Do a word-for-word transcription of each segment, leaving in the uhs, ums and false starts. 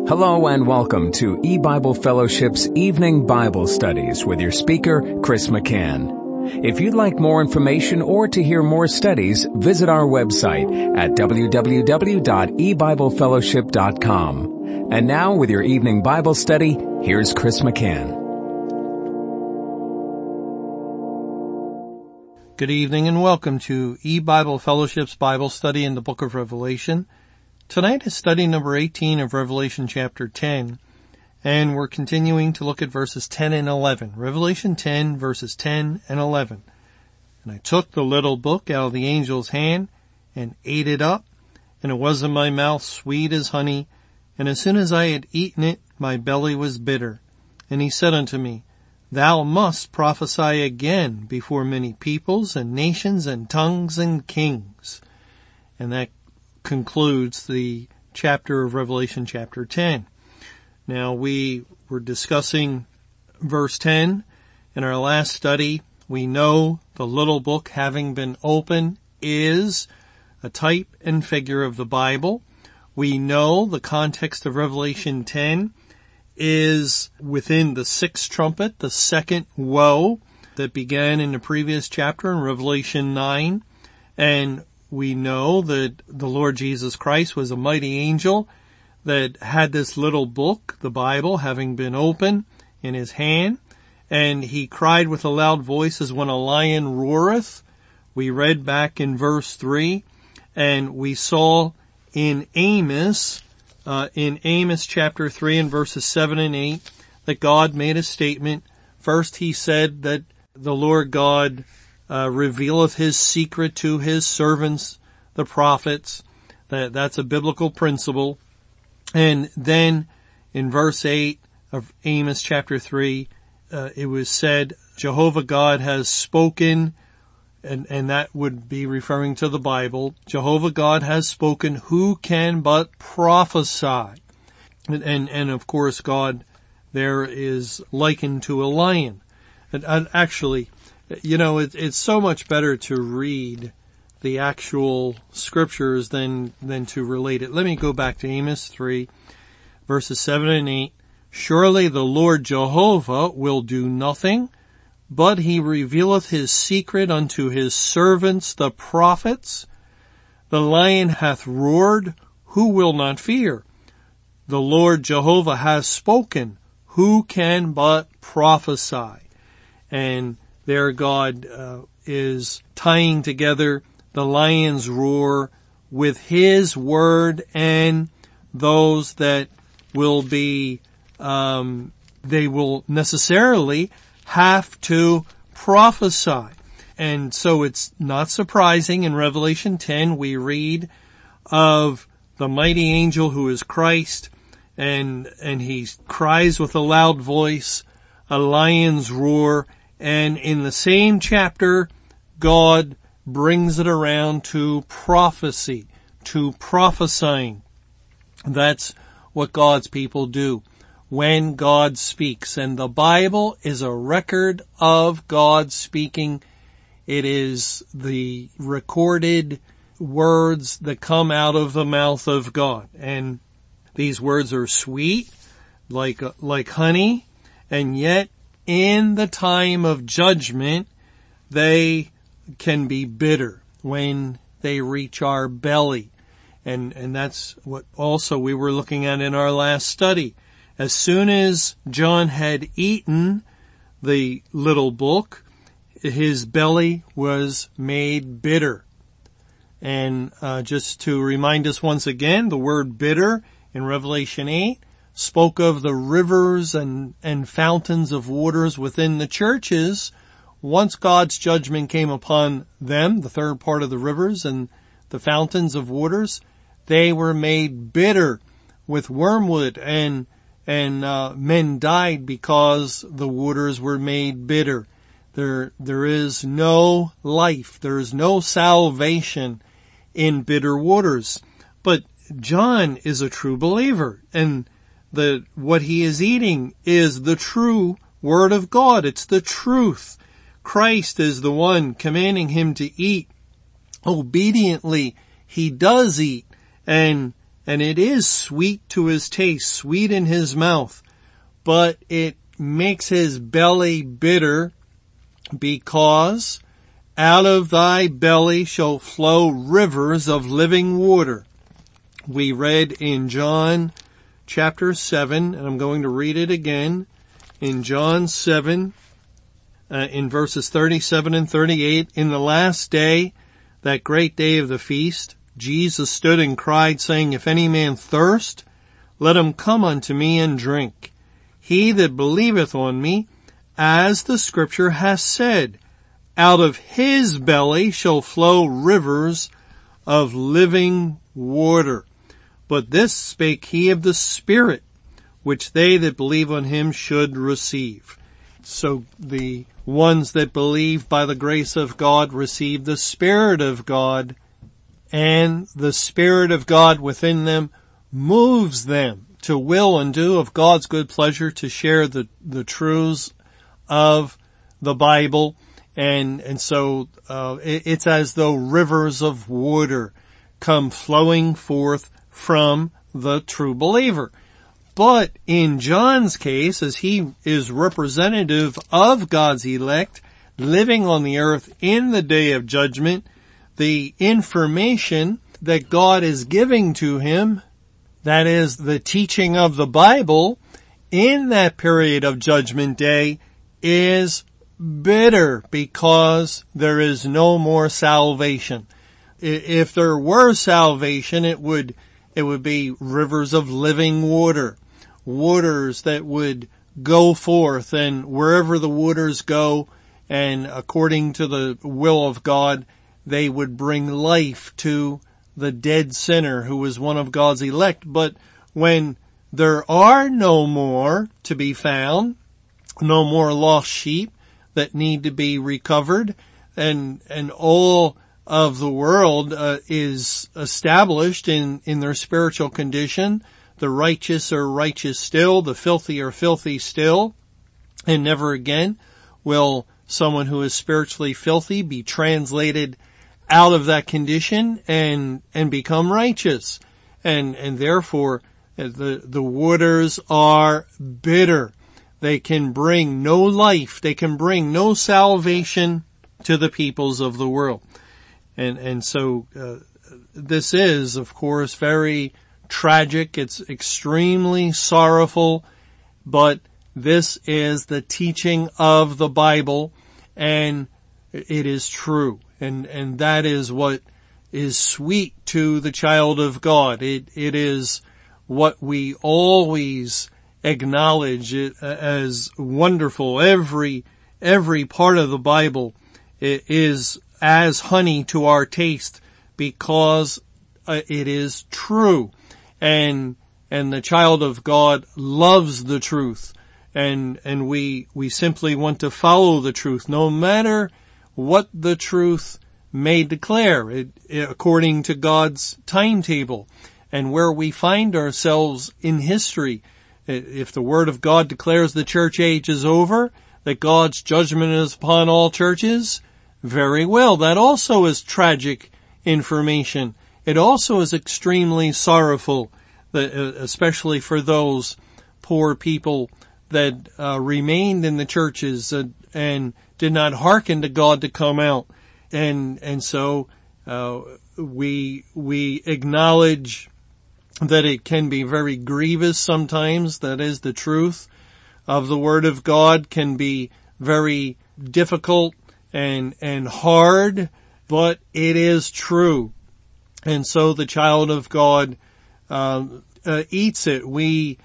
Hello and welcome to E-Bible Fellowship's Evening Bible Studies with your speaker, Chris McCann. If you'd like more information or to hear more studies, visit our website at w w w dot e bible fellowship dot com. And now with your evening Bible study, here's Chris McCann. Good evening and welcome to E-Bible Fellowship's Bible study in the book of Revelation. Tonight is study number eighteen of Revelation chapter ten, and we're continuing to look at verses ten and eleven. Revelation ten, verses ten and eleven. And I took the little book out of the angel's hand and ate it up, and it was in my mouth sweet as honey, and as soon as I had eaten it, my belly was bitter. And he said unto me, Thou must prophesy again before many peoples and nations and tongues and kings. And that concludes the chapter of Revelation chapter ten. Now we were discussing verse ten in our last study. We know the little book, having been opened, is a type and figure of the Bible. We know the context of Revelation ten is within the sixth trumpet, the second woe that began in the previous chapter in Revelation nine. And we know that the Lord Jesus Christ was a mighty angel that had this little book, the Bible, having been opened in his hand, and he cried with a loud voice as when a lion roareth. We read back in verse three, and we saw in Amos, uh, in Amos chapter three and verses seven and eight, that God made a statement. First he said that the Lord God Uh, revealeth his secret to his servants, the prophets. That, that's a biblical principle. And then in verse eight of Amos chapter three, uh, it was said, Jehovah God has spoken, and, and that would be referring to the Bible. Jehovah God has spoken, who can but prophesy? And, and, and of course God there is likened to a lion. And, and actually, You know, it, it's so much better to read the actual scriptures than, than to relate it. Let me go back to Amos three, verses seven and eight. Surely the Lord Jehovah will do nothing, but he revealeth his secret unto his servants the prophets. The lion hath roared, who will not fear? The Lord Jehovah has spoken, who can but prophesy? And there God uh, is tying together the lion's roar with his word and those that will be, um, they will necessarily have to prophesy. And so it's not surprising in Revelation ten we read of the mighty angel who is Christ, and, and he cries with a loud voice, a lion's roar. And in the same chapter, God brings it around to prophecy, to prophesying. That's what God's people do when God speaks. And the Bible is a record of God speaking. It is the recorded words that come out of the mouth of God. And these words are sweet, like, like honey, and yet in the time of judgment, they can be bitter when they reach our belly. And, and that's what also we were looking at in our last study. As soon as John had eaten the little book, his belly was made bitter. And, uh, just to remind us once again, the word bitter in Revelation eight spoke of the rivers and, and fountains of waters within the churches. Once God's judgment came upon them, the third part of the rivers and the fountains of waters, they were made bitter with wormwood, and, and, uh, men died because the waters were made bitter. There, there is no life, there is no salvation in bitter waters. But John is a true believer, and The, what he is eating is the true word of God. It's the truth. Christ is the one commanding him to eat. Obediently, he does eat, and, and it is sweet to his taste, sweet in his mouth, but it makes his belly bitter, because out of thy belly shall flow rivers of living water. We read in John chapter seven, and I'm going to read it again. In John seven, uh, in verses thirty-seven and thirty-eight, in the last day, that great day of the feast, Jesus stood and cried, saying, If any man thirst, let him come unto me and drink. He that believeth on me, as the scripture has said, out of his belly shall flow rivers of living water. But this spake he of the Spirit, which they that believe on him should receive. So the ones that believe by the grace of God receive the Spirit of God, and the Spirit of God within them moves them to will and do of God's good pleasure, to share the, the truths of the Bible. And, and so, uh, it, it's as though rivers of water come flowing forth from the true believer. But in John's case, as he is representative of God's elect living on the earth in the day of judgment, the information that God is giving to him, that is the teaching of the Bible in that period of judgment day, is bitter, because there is no more salvation. If there were salvation, it would, it would be rivers of living water, waters that would go forth, and wherever the waters go, and according to the will of God, they would bring life to the dead sinner who was one of God's elect. But when there are no more to be found, no more lost sheep that need to be recovered, and, and all of the world uh, is established in, in their spiritual condition, the righteous are righteous still, the filthy are filthy still, and never again will someone who is spiritually filthy be translated out of that condition and, and become righteous. And, and therefore the, the waters are bitter. They can bring no life. They can bring no salvation to the peoples of the world. And, and so, uh, this is, of course, very tragic. It's extremely sorrowful, but this is the teaching of the Bible, and it is true. And, and that is what is sweet to the child of God. It, it is what we always acknowledge it as wonderful. Every, every part of the Bible is as honey to our taste, because it is true. And, and the child of God loves the truth. And, and we, we simply want to follow the truth, no matter what the truth may declare, it, it, according to God's timetable and where we find ourselves in history. If the Word of God declares the church age is over, that God's judgment is upon all churches, very well. That also is tragic information. It also is extremely sorrowful, especially for those poor people that uh, remained in the churches and, and did not hearken to God to come out. And, and so, uh, we, we acknowledge that it can be very grievous sometimes. That is, the truth of the Word of God can be very difficult and, and hard, but it is true. And so the child of God, uh, uh eats it. We,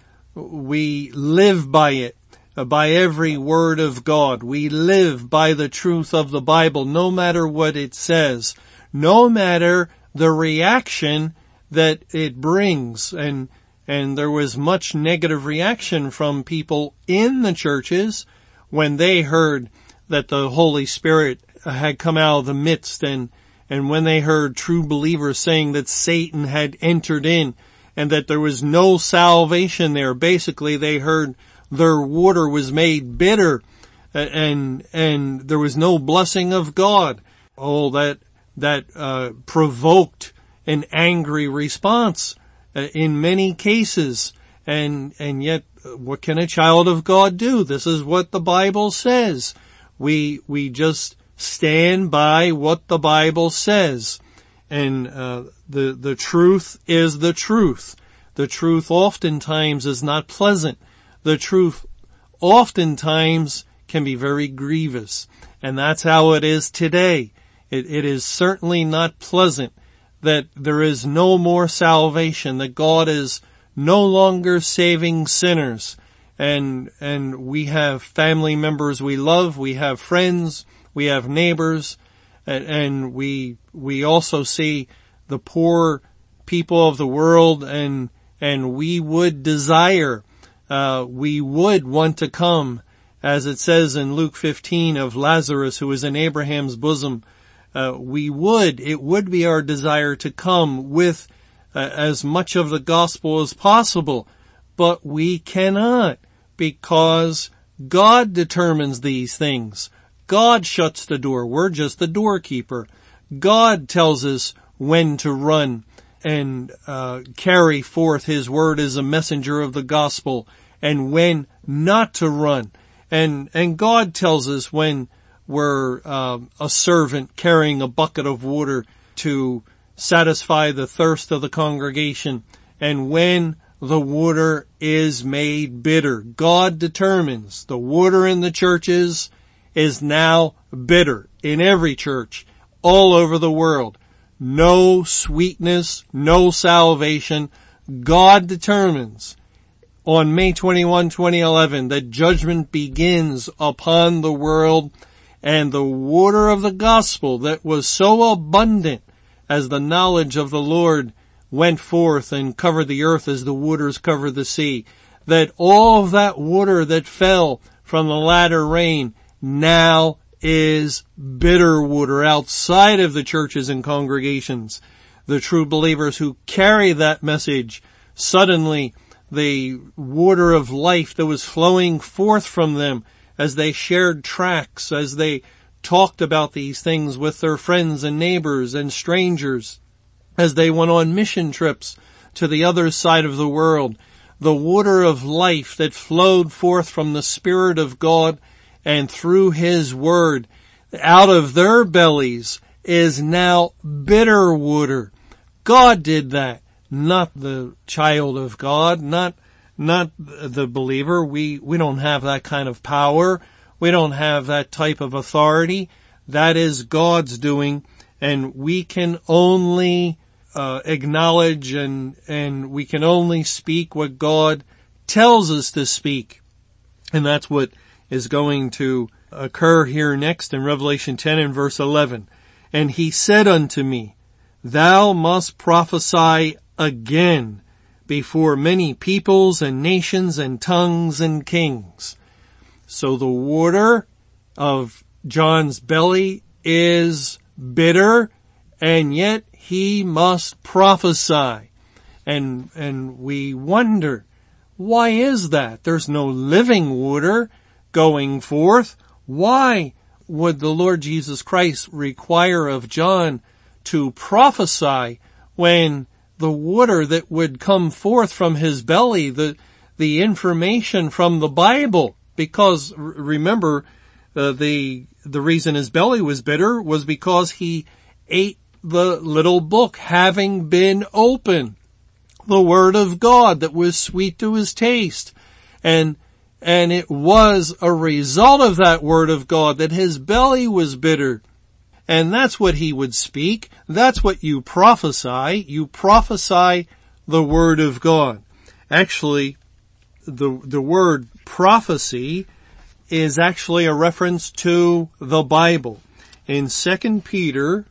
we live by it. By every word of God. We live by the truth of the Bible, no matter what it says, no matter the reaction that it brings. And, and there was much negative reaction from people in the churches when they heard that the Holy Spirit had come out of the midst, and, and when they heard true believers saying that Satan had entered in and that there was no salvation there. Basically, they heard their water was made bitter, and, and there was no blessing of God. Oh, that, that, uh, provoked an angry response uh, in many cases. And, and yet, what can a child of God do? This is what the Bible says. We, we just stand by what the Bible says. And, uh, the, the truth is the truth. The truth oftentimes is not pleasant. The truth oftentimes can be very grievous. And that's how it is today. It, it is certainly not pleasant that there is no more salvation, that God is no longer saving sinners. And, and we have family members we love, we have friends, we have neighbors, and, and we, we also see the poor people of the world, and, and we would desire, uh, we would want to come, as it says in Luke fifteen of Lazarus, who is in Abraham's bosom. Uh, we would, it would be our desire to come with uh, as much of the gospel as possible, but we cannot, because God determines these things. God shuts the door. We're just the doorkeeper. God tells us when to run and uh carry forth His word as a messenger of the gospel, and when not to run. And and God tells us when we're uh, a servant carrying a bucket of water to satisfy the thirst of the congregation, and when the water is made bitter. God determines the water in the churches is now bitter in every church all over the world. No sweetness, no salvation. God determines on May twenty-first, twenty eleven that judgment begins upon the world, and the water of the gospel that was so abundant as the knowledge of the Lord went forth and covered the earth as the waters cover the sea, that all of that water that fell from the latter rain now is bitter water outside of the churches and congregations. The true believers who carry that message, suddenly the water of life that was flowing forth from them as they shared tracts, as they talked about these things with their friends and neighbors and strangers, as they went on mission trips to the other side of the world, the water of life that flowed forth from the Spirit of God and through His Word out of their bellies is now bitter water. God did that, not the child of God, not not the believer. We we don't have that kind of power. We don't have that type of authority. That is God's doing, and we can only uh, acknowledge and and we can only speak what God tells us to speak. And that's what is going to occur here next in Revelation ten and verse eleven. And He said unto me, Thou must prophesy again before many peoples and nations and tongues and kings. So the water of John's belly is bitter, and yet he must prophesy. And, and we wonder, why is that? There's no living water going forth. Why would the Lord Jesus Christ require of John to prophesy when the water that would come forth from his belly, the, the information from the Bible, because remember, uh, the, the reason his belly was bitter was because he ate the little book having been open, the Word of God that was sweet to his taste. And, and it was a result of that Word of God that his belly was bitter. And that's what he would speak. That's what you prophesy. You prophesy the Word of God. Actually, the, the word prophecy is actually a reference to the Bible. In Second Peter,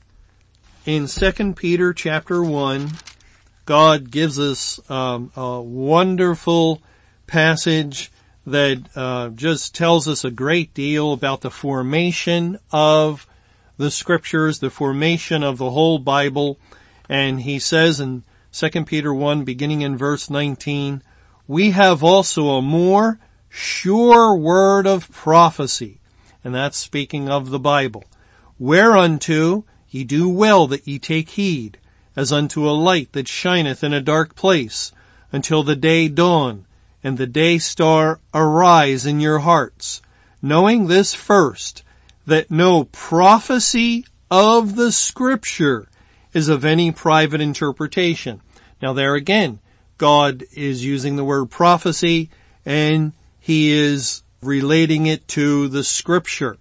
in Second Peter chapter one, God gives us um, a wonderful passage that uh, just tells us a great deal about the formation of the Scriptures, the formation of the whole Bible. And he says in Second Peter one, beginning in verse nineteen, we have also a more sure word of prophecy. And that's speaking of the Bible. Whereunto ye do well that ye take heed, as unto a light that shineth in a dark place, until the day dawn, and the day star arise in your hearts, knowing this first, that no prophecy of the Scripture is of any private interpretation. Now there again, God is using the word prophecy, and He is relating it to the Scripture.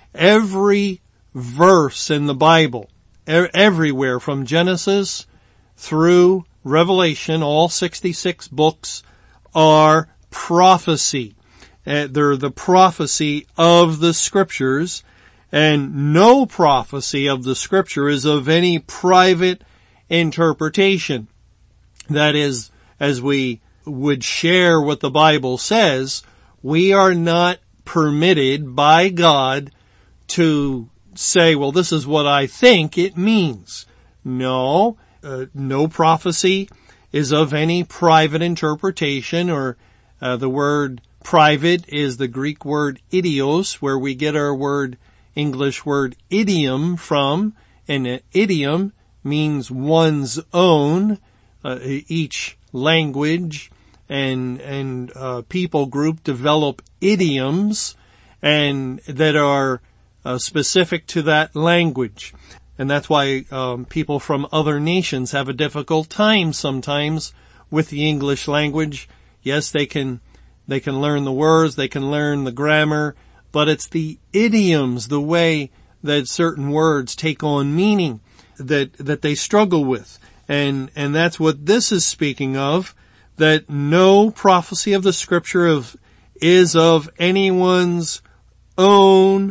Every verse in the Bible, er- everywhere from Genesis through Revelation, all sixty-six books are prophecy. Uh, they're the prophecy of the Scriptures, and no prophecy of the Scripture is of any private interpretation. That is, as we would share what the Bible says, we are not permitted by God to say, well, this is what I think it means. No, uh, no prophecy is of any private interpretation, or uh, the word private is the Greek word idios, where we get our word, English word idiom from, and an idiom means one's own. Uh, each language and and uh, people group develop idioms and that are uh, specific to that language, and that's why um, people from other nations have a difficult time sometimes with the English language. Yes, they can they can learn the words, they can learn the grammar, but it's the idioms, the way that certain words take on meaning, that that they struggle with. And, and that's what this is speaking of, that no prophecy of the Scripture of, is of anyone's own,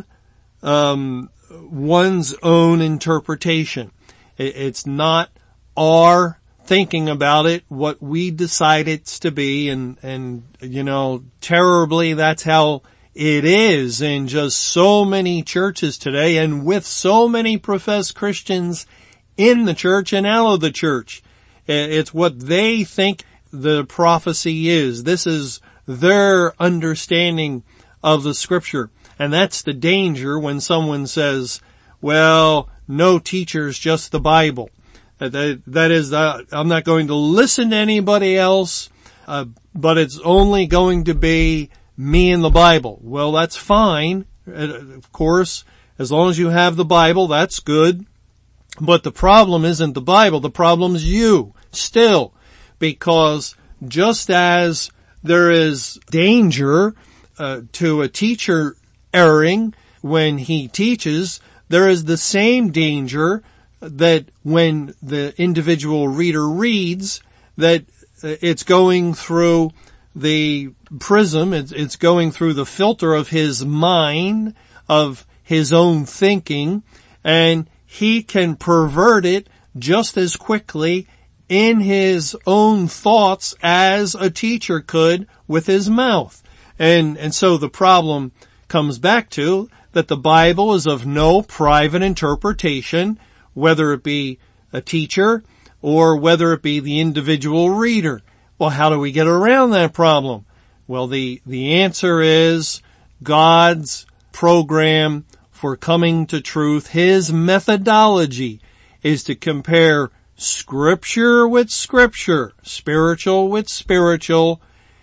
um, one's own interpretation. It, it's not our thinking about it, what we decide it's to be, and, and, you know, terribly that's how it is in just so many churches today, and with so many professed Christians in the church and out of the church. It's what they think the prophecy is. This is their understanding of the Scripture. And that's the danger when someone says, well, no teachers, just the Bible. That, that is, the, I'm not going to listen to anybody else, uh, but it's only going to be me and the Bible. Well, that's fine. Of course, as long as you have the Bible, that's good. But the problem isn't the Bible, the problem's you, still. Because just as there is danger uh, to a teacher erring when he teaches, there is the same danger that when the individual reader reads, that it's going through the prism, it's, it's going through the filter of his mind, of his own thinking, and he can pervert it just as quickly in his own thoughts as a teacher could with his mouth. And, and so the problem comes back to that the Bible is of no private interpretation, whether it be a teacher or whether it be the individual reader. Well, how do we get around that problem? Well, the, the answer is God's program for coming to truth. His methodology is to compare Scripture with Scripture, spiritual with spiritual,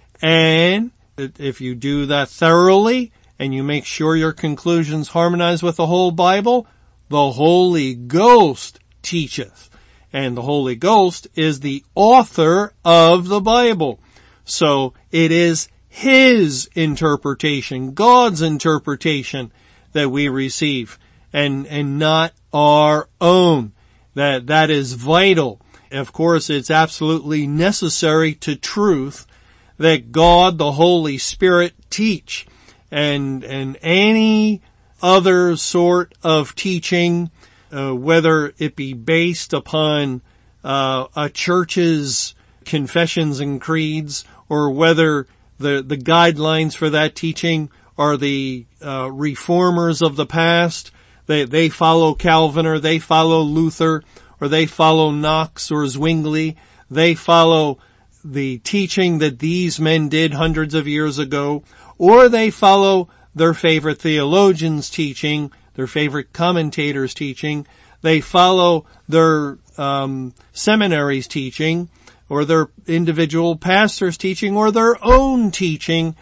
and if you do that thoroughly and you make sure your conclusions harmonize with the whole Bible, the Holy Ghost teacheth. And the Holy Ghost is the author of the Bible. So it is His interpretation, God's interpretation, that we receive, and, and not our own. That, that is vital. Of course, it's absolutely necessary to truth that God, the Holy Spirit, teach. And, and any other sort of teaching, uh, whether it be based upon, uh, a church's confessions and creeds, or whether the, the guidelines for that teaching are the, uh, reformers of the past. They, they follow Calvin, or they follow Luther, or they follow Knox or Zwingli. They follow the teaching that these men did hundreds of years ago, or they follow their favorite theologians' teaching, their favorite commentators' teaching. they follow their um seminary's teaching, or their individual pastor's teaching, or their own teaching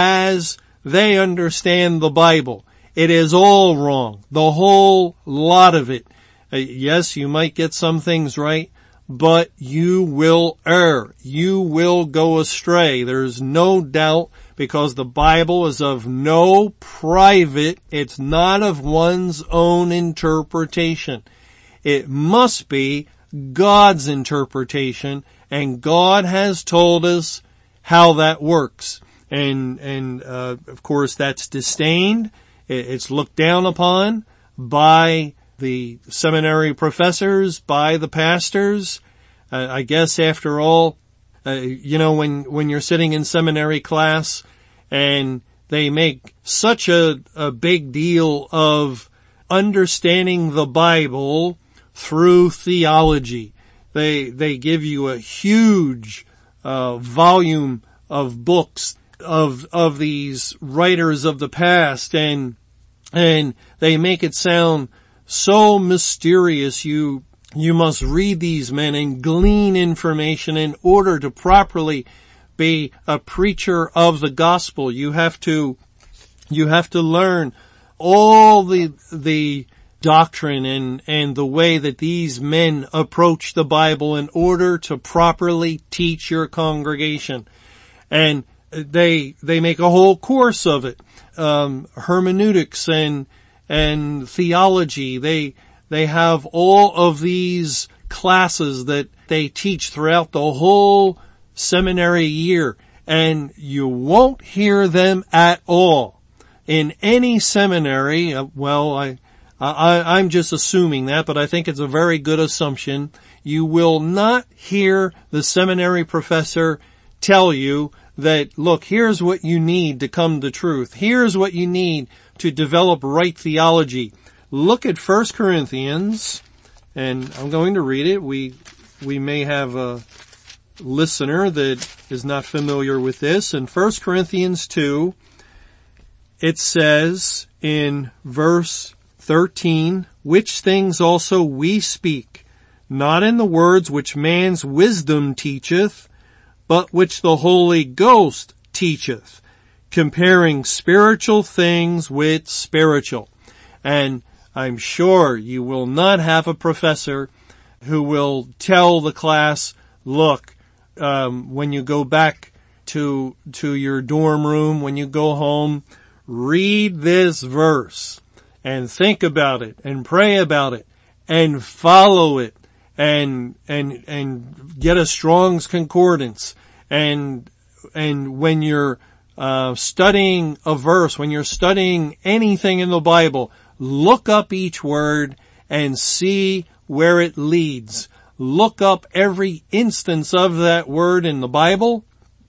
as they understand the Bible. It is all wrong. The whole lot of it. Uh, yes, you might get some things right, but you will err. You will go astray. There's no doubt, because the Bible is of no private, it's not of one's own interpretation. It must be God's interpretation, and God has told us how that works. And, and, uh, of course that's disdained. It's looked down upon by the seminary professors, by the pastors. Uh, I guess after all, uh, you know, when, when you're sitting in seminary class and they make such a, a big deal of understanding the Bible through theology. They, they give you a huge, uh, volume of books of, of these writers of the past, and, and they make it sound so mysterious. You, you must read these men and glean information in order to properly be a preacher of the gospel. You have to, you have to learn all the, the doctrine and, and the way that these men approach the Bible in order to properly teach your congregation. And they, they make a whole course of it. Um, hermeneutics and, and theology. They, they have all of these classes that they teach throughout the whole seminary year, and you won't hear them at all in any seminary. Uh, well, I, I, I'm just assuming that, but I think it's a very good assumption. You will not hear the seminary professor tell you that, look, here's what you need to come to truth. Here's what you need to develop right theology. Look at First Corinthians, and I'm going to read it. We, we may have a listener that is not familiar with this. In First Corinthians two, it says in verse thirteen, which things also we speak, not in the words which man's wisdom teacheth, but which the Holy Ghost teacheth, comparing spiritual things with spiritual. And I'm sure you will not have a professor who will tell the class, look, um, when you go back to, to your dorm room, when you go home, read this verse and think about it and pray about it and follow it and, and, and get a Strong's Concordance. And, and when you're, uh, studying a verse, when you're studying anything in the Bible, look up each word and see where it leads. Look up every instance of that word in the Bible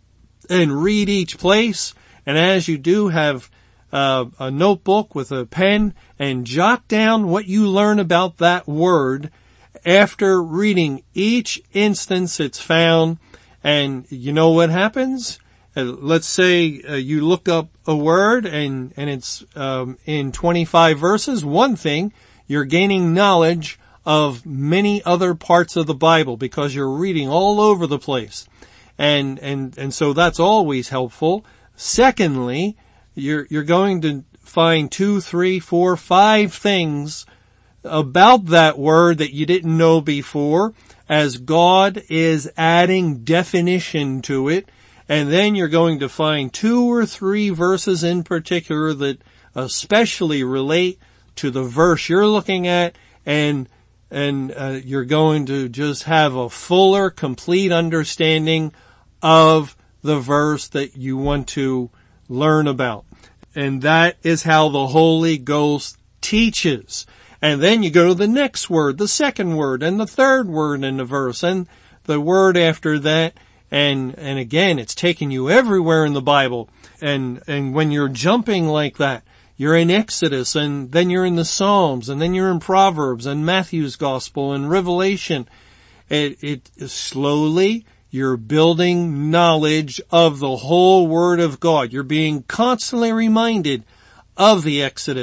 and read each place. And as you do, have uh, a notebook with a pen and jot down what you learn about that word after reading each instance it's found. And you know what happens? Uh, let's say uh, you look up a word and, and it's um, in twenty-five verses. One thing, you're gaining knowledge of many other parts of the Bible because you're reading all over the place. And, and, and so that's always helpful. Secondly, you're, you're going to find two, three, four, five things about that word that you didn't know before as God is adding definition to it. And then you're going to find two or three verses in particular that especially relate to the verse you're looking at, and and uh, you're going to just have a fuller, complete understanding of the verse that you want to learn about. And that is how the Holy Ghost teaches. And then you go to the next word, the second word, and the third word in the verse, and the word after that. And, and again, it's taking you everywhere in the Bible. And, and when you're jumping like that, you're in Exodus, and then you're in the Psalms, and then you're in Proverbs, and Matthew's Gospel, and Revelation. It, it slowly, you're building knowledge of the whole Word of God. You're being constantly reminded of the Exodus.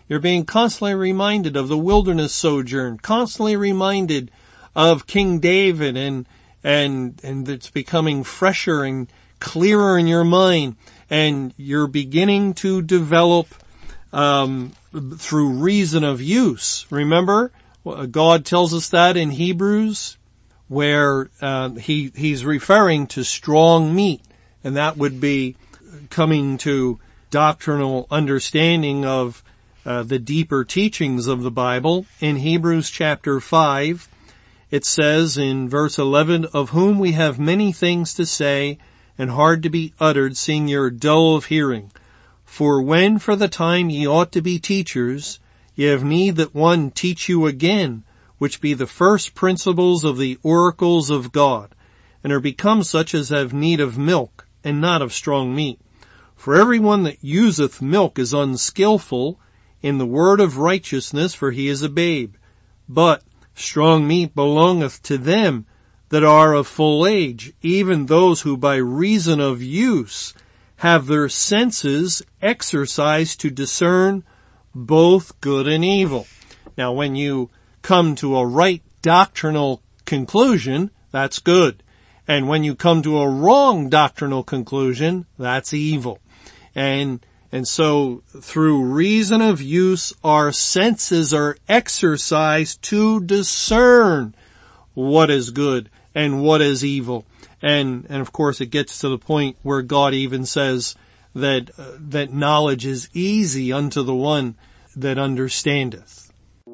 You're being constantly reminded of the wilderness sojourn, constantly reminded of King David, and, and, and it's becoming fresher and clearer in your mind, and you're beginning to develop, um, through reason of use. Remember, God tells us that in Hebrews, where, uh, he, he's referring to strong meat, and that would be coming to doctrinal understanding of Uh, the deeper teachings of the Bible. In Hebrews chapter five, it says in verse eleven, "Of whom we have many things to say and hard to be uttered, seeing ye are dull of hearing. For when for the time ye ought to be teachers, ye have need that one teach you again, which be the first principles of the oracles of God, and are become such as have need of milk, and not of strong meat. For every one that useth milk is unskillful in the word of righteousness, for he is a babe. But strong meat belongeth to them that are of full age, even those who by reason of use have their senses exercised to discern both good and evil." Now, when you come to a right doctrinal conclusion, that's good. And when you come to a wrong doctrinal conclusion, that's evil. And And so through reason of use, our senses are exercised to discern what is good and what is evil. And, and of course it gets to the point where God even says that, uh, that knowledge is easy unto the one that understandeth.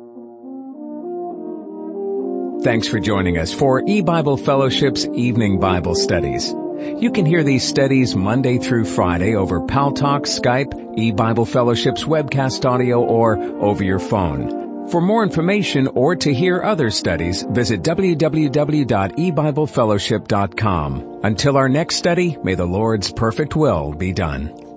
Thanks for joining us for E-Bible Fellowship's Evening Bible Studies. You can hear these studies Monday through Friday over Paltalk, Skype, E-Bible Fellowship's webcast audio, or over your phone. For more information or to hear other studies, visit w w w dot e bible fellowship dot com. Until our next study, may the Lord's perfect will be done.